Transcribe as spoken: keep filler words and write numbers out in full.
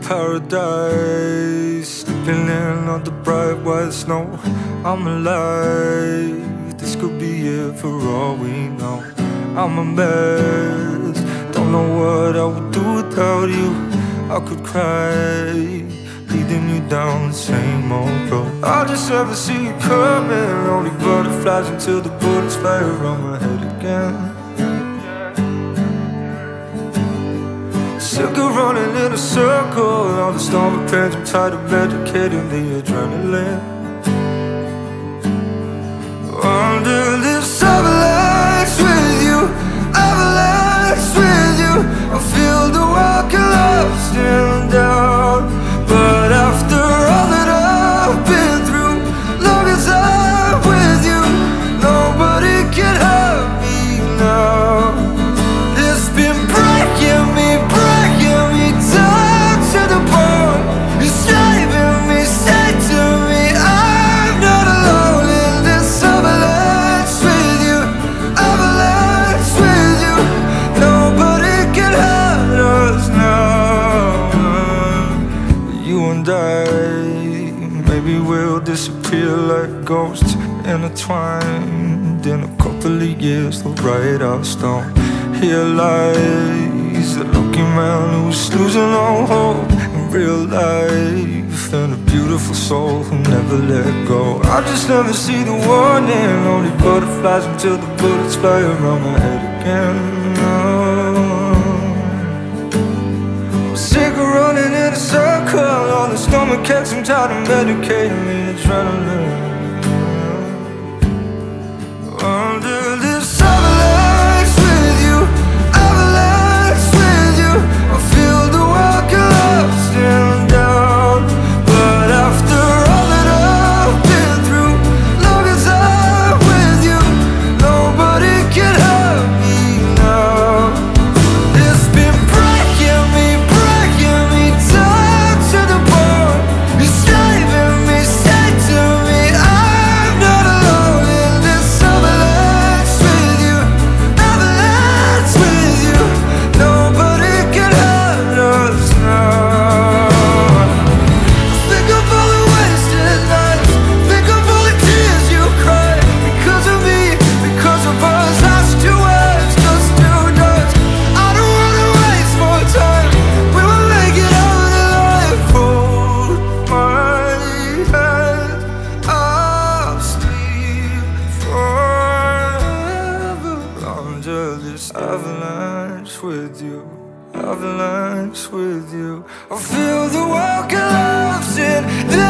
paradise, sleeping in on the bright white snow. I'm alive, this could be it for all we know. I'm a mess, don't know what I would do without you. I could cry, leading you down the same old road. I just never see you coming, only butterflies until the bullets fly around my head again. Sick of running in a circle, all the stomach pains, I'm tired of medicating the adrenaline. Under this avalanche with you, avalanche with you, I feel the world collapsing down. But after all that I've been through, long as I'm with you, nobody can hurt me now. It's been breaking me, breaking me down to the bone. It's driving me, say to me, I'm not alone in this avalanche with you, avalanche with you. Nobody can hurt us now. You and I, maybe we'll disappear like ghosts, intertwined in a couple of years. They'll write our stone. Here lies a lucky man who's losing all hope in real life, and a beautiful soul who never let go. I just never see the warning, only butterflies until the bullets fly around my head again. I'm sick of running in a circle, all the stomach aches, I'm tired of medicating the adrenaline. Under this avalanche with you, avalanche with you, I feel the world collapsing down. But after all that I've been through, long as I'm with you, nobody can hurt me now. It's been breaking me, breaking me down to the bone. It's driving me, say to me, I'm not alone in this avalanche with you, avalanche with you. Nobody can hurt us now. Think of all the wasted nights, think of all the tears you cried because of me, because of us. Lost two words, just two dots. I don't wanna waste more time. We will make it out alive. Hold my hand, I'll sleep forever under this avalanche with you, avalanche with you. I feel the world collapsing.